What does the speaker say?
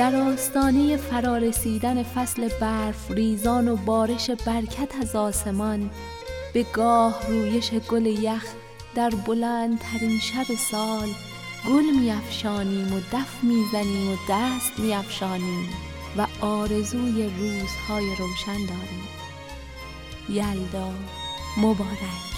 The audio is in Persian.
در آستانه فرارسیدن فصل برف ریزان و بارش برکت از آسمان، به گاه رویش گل یخ در بلندترین شب سال، گل می‌افشانیم و دف می‌زنیم و دست می‌افشانیم و آرزوی روزهای روشن داریم. یلدا مبارک.